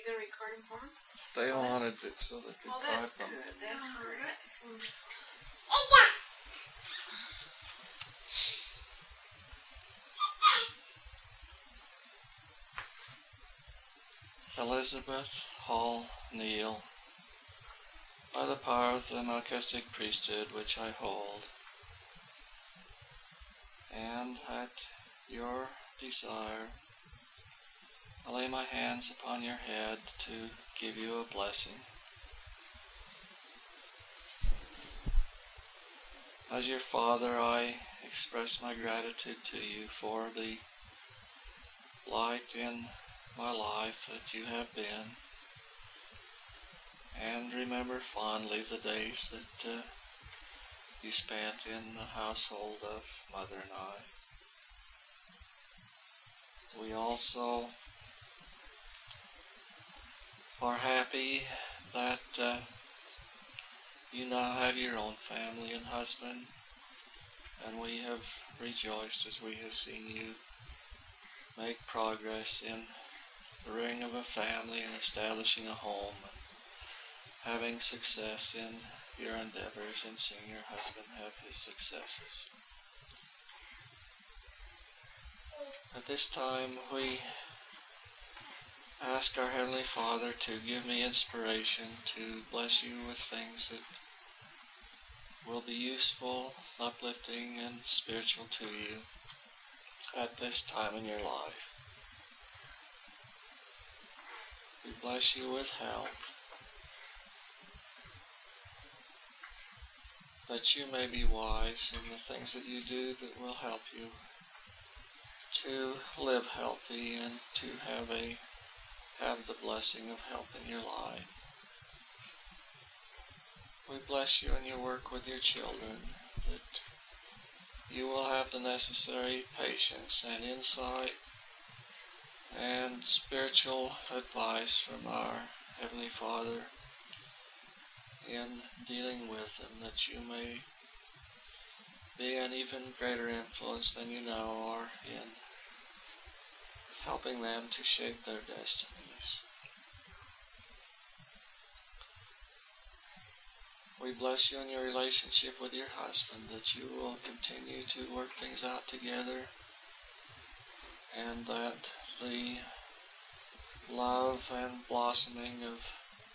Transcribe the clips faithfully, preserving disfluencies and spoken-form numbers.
going to record them for them? They wanted it so they could oh, type that's them. Good. That's oh, great. That's wonderful. Elizabeth Hall Neal, by the power of the Melchizedek priesthood which I hold, and at your desire, I lay my hands upon your head to give you a blessing. As your father, I express my gratitude to you for the light in my life that you have been, and remember fondly the days that uh, you spent in the household of Mother and I. We also are happy that uh, you now have your own family and husband, and we have rejoiced as we have seen you make progress in the rearing of a family and establishing a home, and having success in your endeavors, and seeing your husband have his successes. At this time, we ask our Heavenly Father to give me inspiration to bless you with things that will be useful, uplifting, and spiritual to you at this time in your life. We bless you with health, that you may be wise in the things that you do that will help you to live healthy and to have a have the blessing of health in your life. We bless you in your work with your children, that you will have the necessary patience and insight and spiritual advice from our Heavenly Father in dealing with them, that you may be an even greater influence than you now are in helping them to shape their destinies. We bless you in your relationship with your husband, that you will continue to work things out together, and that the love and blossoming of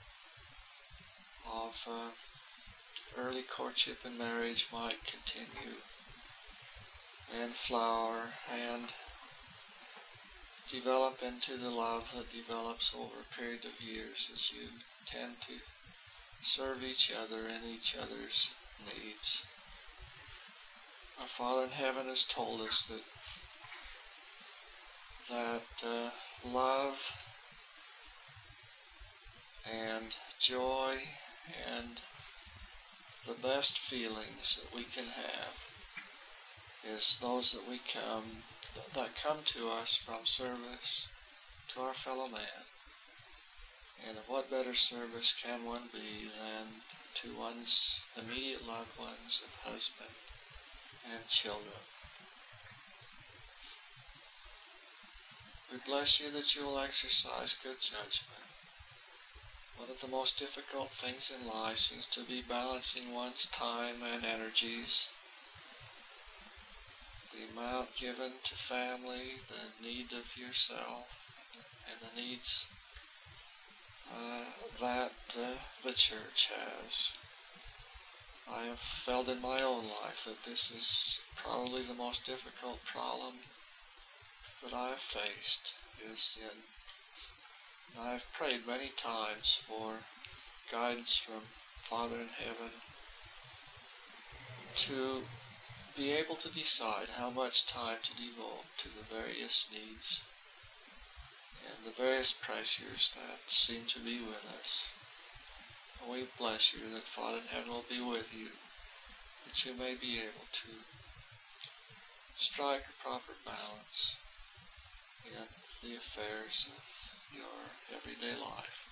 of uh, early courtship and marriage might continue and flower and develop into the love that develops over a period of years as you tend to serve each other and each other's needs. Our Father in heaven has told us that that uh, love and joy and the best feelings that we can have is those that we come that come to us from service to our fellow man. And of what better service can one be than to one's immediate loved ones of husband and children? We bless you that you will exercise good judgment. One of the most difficult things in life seems to be balancing one's time and energies, the amount given to family, the need of yourself, and the needs uh, that uh, the church has. I have felt in my own life that this is probably the most difficult problem that I have faced, is sin. And I have prayed many times for guidance from Father in heaven to be able to decide how much time to devote to the various needs and the various pressures that seem to be with us. And we bless you that Father in heaven will be with you, that you may be able to strike a proper balance in the affairs of your everyday life.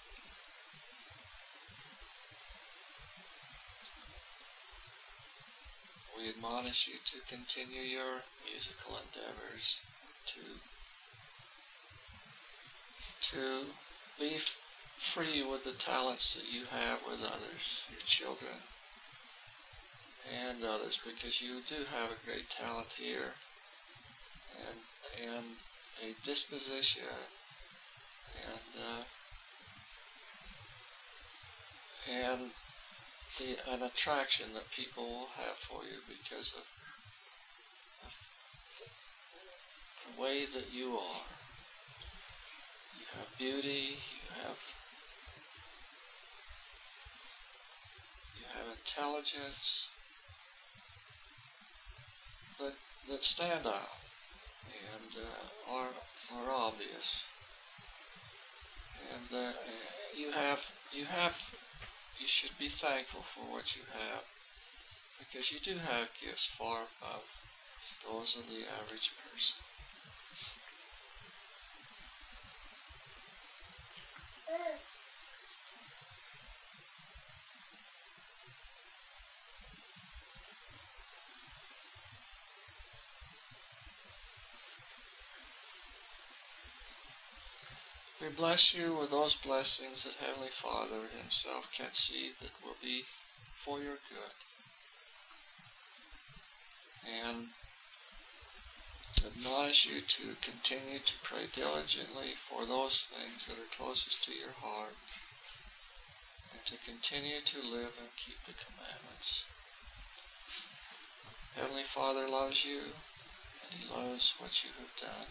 We admonish you to continue your musical endeavors, to to be free with the talents that you have with others, your children and others, because you do have a great talent here and and a disposition and uh, and the an attraction that people will have for you because of, of the way that you are. You have beauty, you have you have intelligence that that stand out and uh, are are obvious. And uh, you have you have you should be thankful for what you have, because you do have gifts far above those of the average person. We bless you with those blessings that Heavenly Father Himself can see that will be for your good. And admonish you to continue to pray diligently for those things that are closest to your heart, and to continue to live and keep the commandments. Heavenly Father loves you, and He loves what you have done.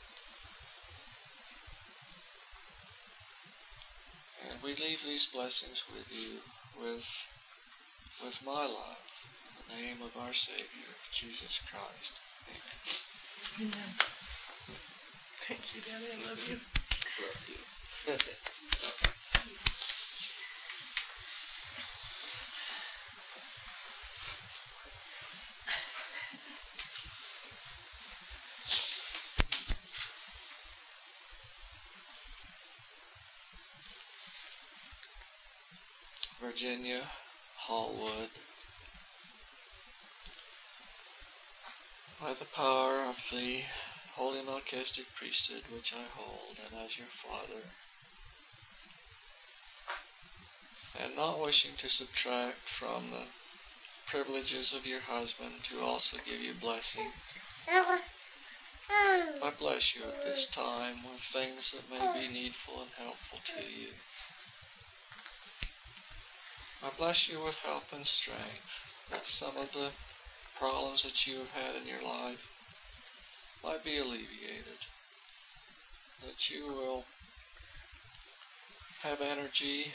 And we leave these blessings with you, with, with my love, in the name of our Savior, Jesus Christ. Amen. Amen. Thank you, Daddy. I love you. Love you. Virginia Hallwood, by the power of the Holy Melchizedek priesthood which I hold, and as your father, and not wishing to subtract from the privileges of your husband to also give you blessing, I bless you at this time with things that may be needful and helpful to you. I bless you with help and strength, that some of the problems that you have had in your life might be alleviated, that you will have energy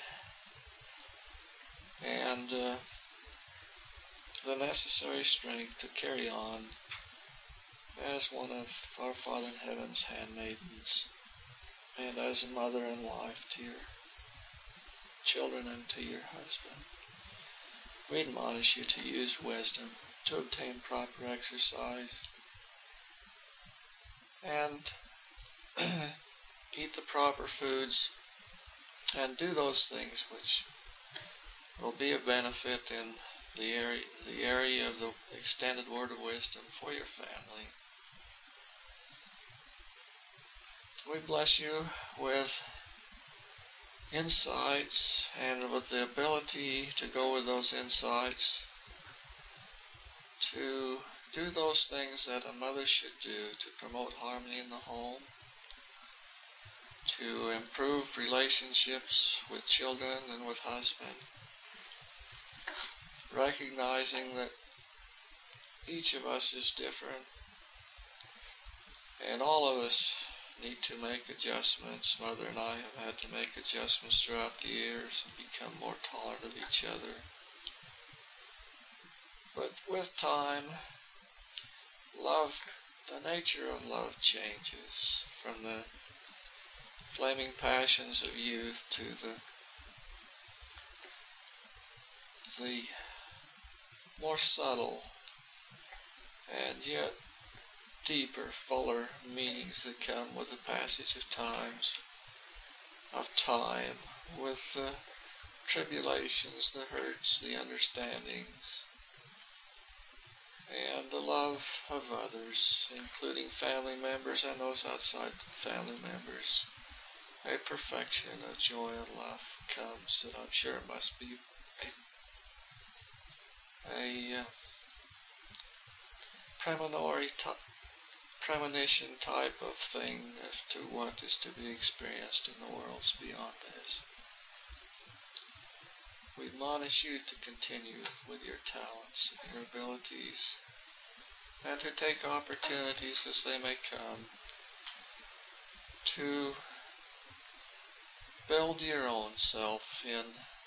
and uh, the necessary strength to carry on as one of our Father in Heaven's handmaidens, and as a mother and wife to your children and to your husband. We admonish you to use wisdom, to obtain proper exercise, and eat the proper foods, and do those things which will be of benefit in the area, the area of the extended word of wisdom for your family. We bless you with insights, and with the ability to go with those insights to do those things that a mother should do to promote harmony in the home, to improve relationships with children and with husband, recognizing that each of us is different, and all of us need to make adjustments. Mother and I have had to make adjustments throughout the years and become more tolerant of each other. But with time, love, the nature of love changes from the flaming passions of youth to the the more subtle and yet deeper, fuller meanings that come with the passage of times, of time, with the tribulations, the hurts, the understandings, and the love of others, including family members and those outside family members, a perfection of joy and love comes, and I'm sure it must be a, a uh, preliminary t- premonition type of thing as to what is to be experienced in the worlds beyond this. We admonish you to continue with your talents and your abilities, and to take opportunities as they may come to build your own self in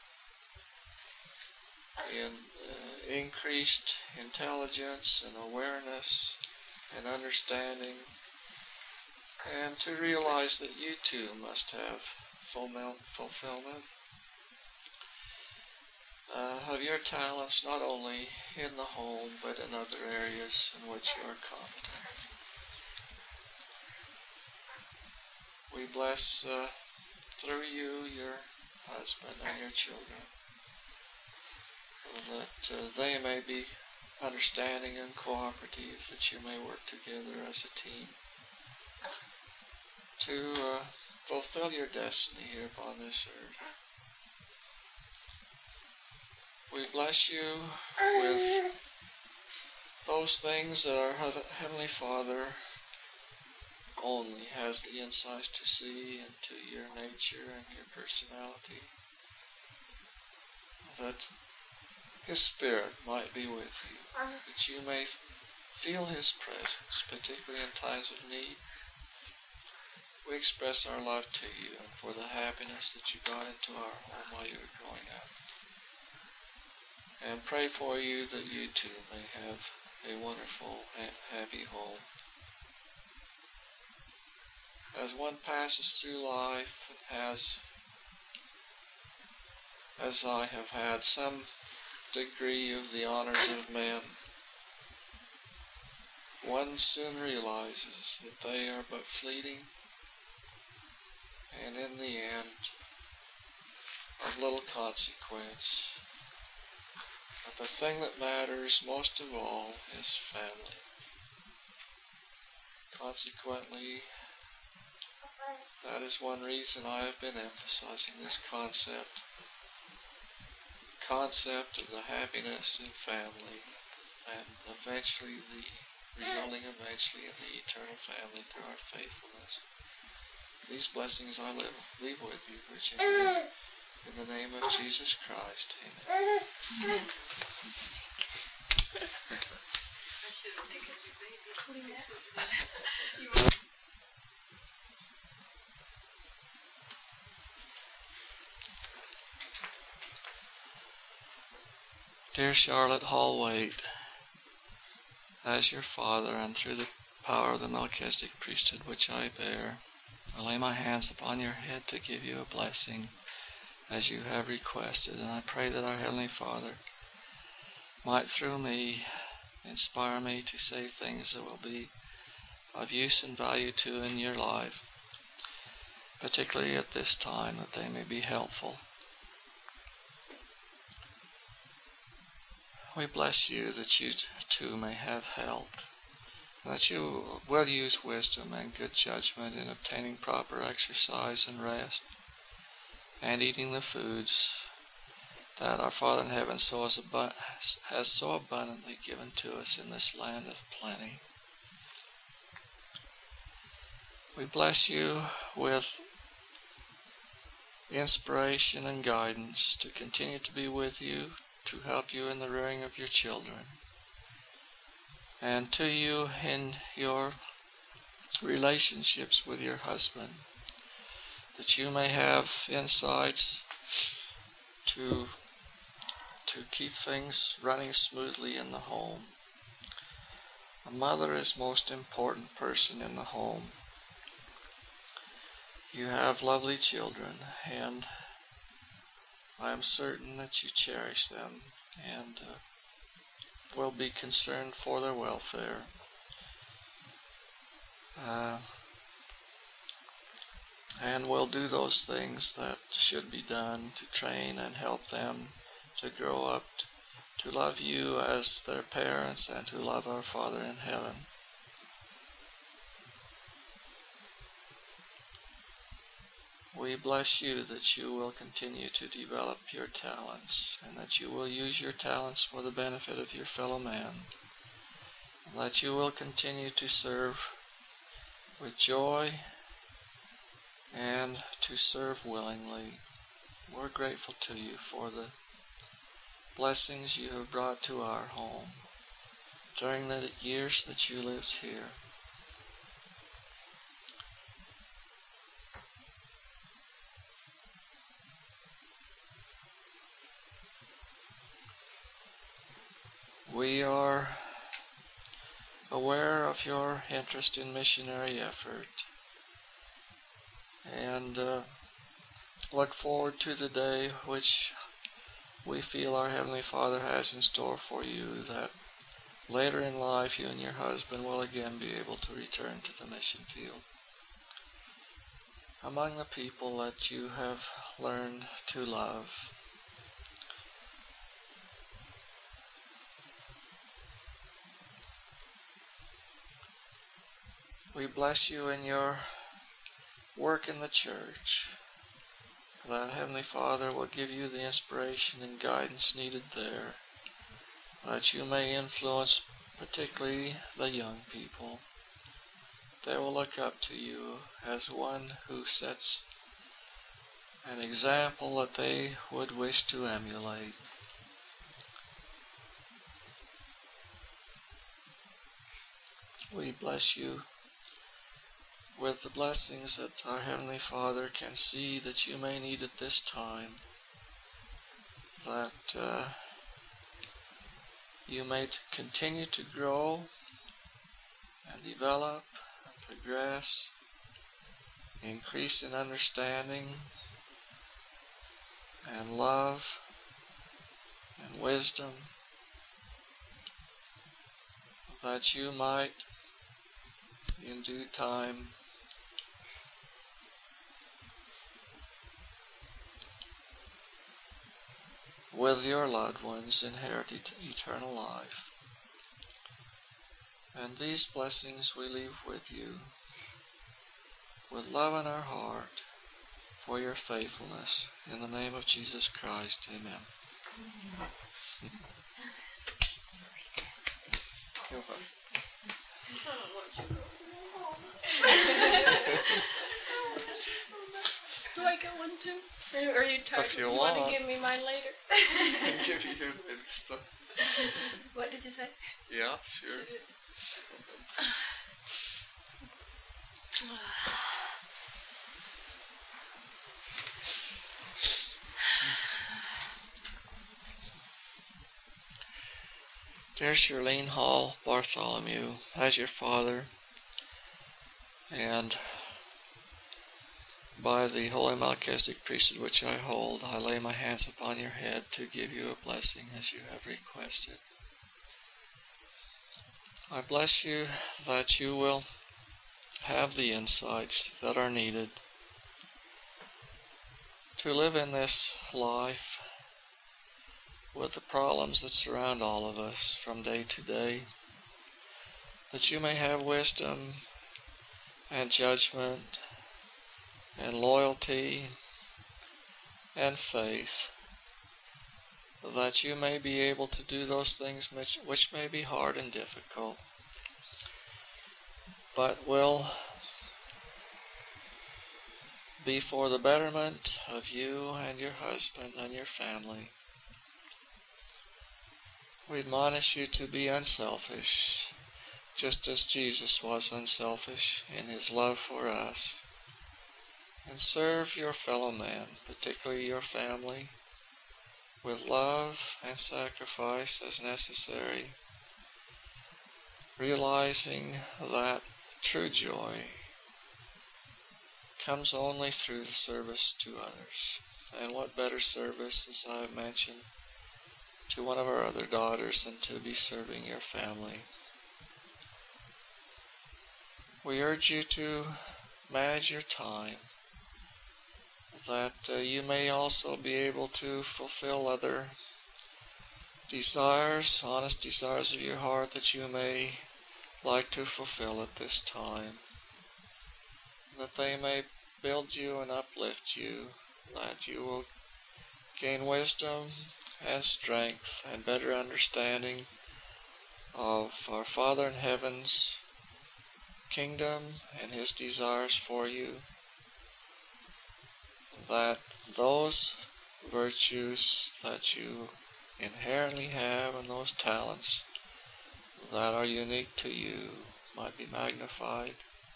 in uh, increased intelligence and awareness and understanding, and to realize that you too must have fulfillment uh, of your talents, not only in the home but in other areas in which you are competent. We bless uh, through you your husband and your children, so that uh, they may be understanding and cooperative, that you may work together as a team to uh, fulfill your destiny here upon this earth. We bless you with those things that our Heavenly Father only has the insights to see into your nature and your personality, that His Spirit might be with you, that you may feel His presence, particularly in times of need. We express our love to you and for the happiness that you brought into our home while you were growing up, and pray for you that you too may have a wonderful, happy home. As one passes through life and has, as I have had, some degree of the honors of men, one soon realizes that they are but fleeting, and in the end of little consequence. But the thing that matters most of all is family. Consequently, that is one reason I have been emphasizing this concept, concept of the happiness in family, and eventually the resulting eventually in the eternal family through our faithfulness. These blessings I live, leave with you, Virginia, in the name of Jesus Christ. Amen. I should have taken your baby. Dear Charlotte Hall Waite, as your father and through the power of the Melchizedek priesthood which I bear, I lay my hands upon your head to give you a blessing as you have requested, and I pray that our Heavenly Father might through me inspire me to say things that will be of use and value to in your life, particularly at this time, that they may be helpful. We bless you that you too may have health, and that you will use wisdom and good judgment in obtaining proper exercise and rest, and eating the foods that our Father in heaven so has, abu- has so abundantly given to us in this land of plenty. We bless you with inspiration and guidance to continue to be with you, to help you in the rearing of your children, and to you in your relationships with your husband, that you may have insights to to keep things running smoothly in the home. A mother is the most important person in the home. You have lovely children, and I am certain that you cherish them and uh, will be concerned for their welfare. Uh, and will do those things that should be done to train and help them to grow up t- to love you as their parents and to love our Father in heaven. We bless you that you will continue to develop your talents, and that you will use your talents for the benefit of your fellow man, and that you will continue to serve with joy and to serve willingly. We're grateful to you for the blessings you have brought to our home during the years that you lived here. We are aware of your interest in missionary effort and uh, look forward to the day which we feel our Heavenly Father has in store for you, that later in life you and your husband will again be able to return to the mission field among the people that you have learned to love. We bless you in your work in the church, that Heavenly Father will give you the inspiration and guidance needed there, that you may influence particularly the young people. They will look up to you as one who sets an example that they would wish to emulate. We bless you with the blessings that our Heavenly Father can see that you may need at this time, that uh, you may t- continue to grow and develop and progress, increase in understanding and love and wisdom, that you might in due time with your loved ones inherit et- eternal life. And these blessings we leave with you, with love in our heart for your faithfulness. In the name of Jesus Christ, amen. I don't want you to go home. Do I get one too? Or are you tired? If you you want. want to give me mine later? I'll give you your baby stuff. What did you say? Yeah, sure. Dear Shirlene Hall Bartholomew, as your father, and by the holy Melchizedek priesthood which I hold, I lay my hands upon your head to give you a blessing as you have requested. I bless you that you will have the insights that are needed to live in this life with the problems that surround all of us from day to day, that you may have wisdom and judgment and loyalty and faith, that you may be able to do those things which, which may be hard and difficult, but will be for the betterment of you and your husband and your family. We admonish you to be unselfish, just as Jesus was unselfish in his love for us, and serve your fellow man, particularly your family, with love and sacrifice as necessary, realizing that true joy comes only through the service to others. And what better service, as I have mentioned, to one of our other daughters than to be serving your family. We urge you to manage your time, that uh, you may also be able to fulfill other desires, honest desires of your heart that you may like to fulfill at this time, that they may build you and uplift you, that you will gain wisdom and strength and better understanding of our Father in Heaven's kingdom and His desires for you, that those virtues that you inherently have and those talents that are unique to you might be magnified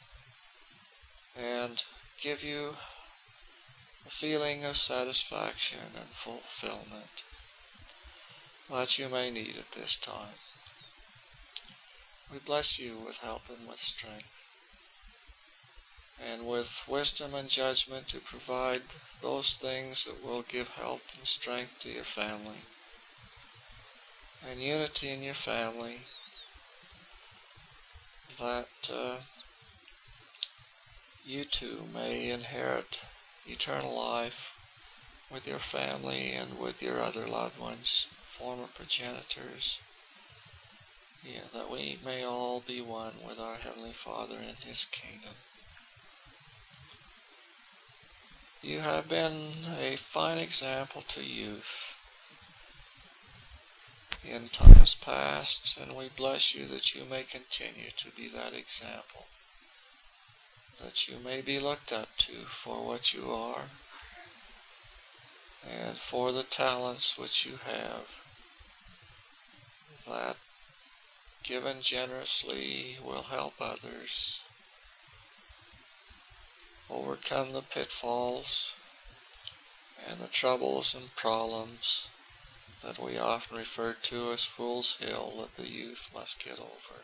and give you a feeling of satisfaction and fulfillment that you may need at this time. We bless you with help and with strength, and with wisdom and judgment to provide those things that will give health and strength to your family, and unity in your family, that uh, you too may inherit eternal life with your family and with your other loved ones, former progenitors, yeah, that we may all be one with our Heavenly Father in His kingdom. You have been a fine example to youth in times past, and we bless you that you may continue to be that example, that you may be looked up to for what you are and for the talents which you have, that given generously will help others overcome the pitfalls and the troubles and problems that we often refer to as Fool's Hill that the youth must get over.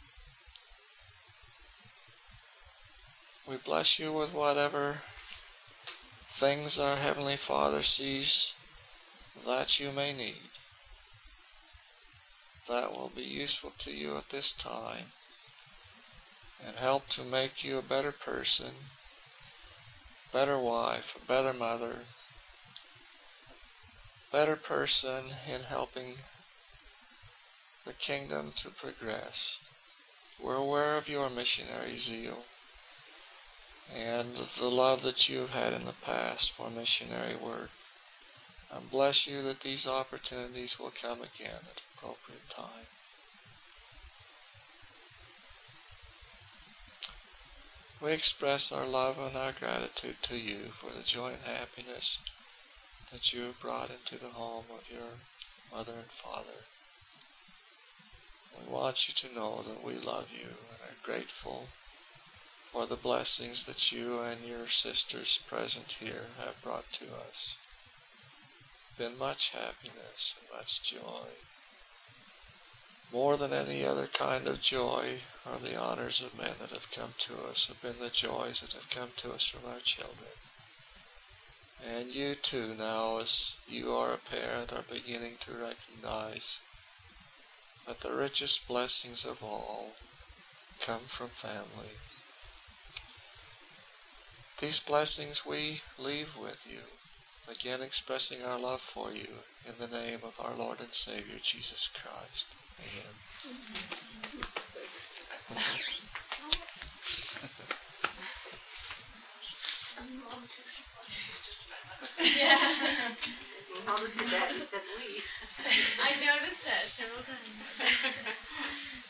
We bless you with whatever things our Heavenly Father sees that you may need, that will be useful to you at this time and help to make you a better person, better wife, a better mother, better person in helping the kingdom to progress. We're aware of your missionary zeal and the love that you've had in the past for missionary work. And bless you that these opportunities will come again at appropriate time. We express our love and our gratitude to you for the joy and happiness that you have brought into the home of your mother and father. We want you to know that we love you and are grateful for the blessings that you and your sisters present here have brought to us. Been much happiness and much joy. More than any other kind of joy are the honors of men that have come to us, have been the joys that have come to us from our children. And you too now, as you are a parent, are beginning to recognize that the richest blessings of all come from family. These blessings we leave with you, again expressing our love for you in the name of our Lord and Savior, Jesus Christ. Amen. Yeah. I noticed that several times.